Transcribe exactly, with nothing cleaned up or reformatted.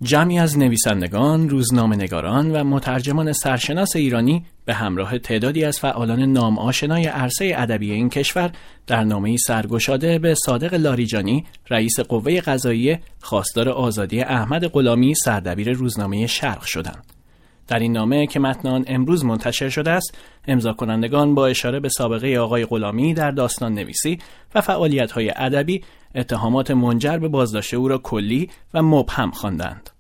جمعی از نویسندگان، روزنامه‌نگاران و مترجمان سرشناس ایرانی به همراه تعدادی از فعالان نام آشنای عرصه ادبی این کشور در نامه‌ای سرگشاده به صادق لاریجانی، رئیس قوه قضاییه، خواستار آزادی احمد غلامی، سردبیر روزنامه شرق شدند. در این نامه که متن آن امروز منتشر شده است، امضا کنندگان با اشاره به سابقه آقای غلامی در داستان نویسی و فعالیت‌های ادبی، اتهامات منجر به بازداشت او را کلی و مبهم خواندند.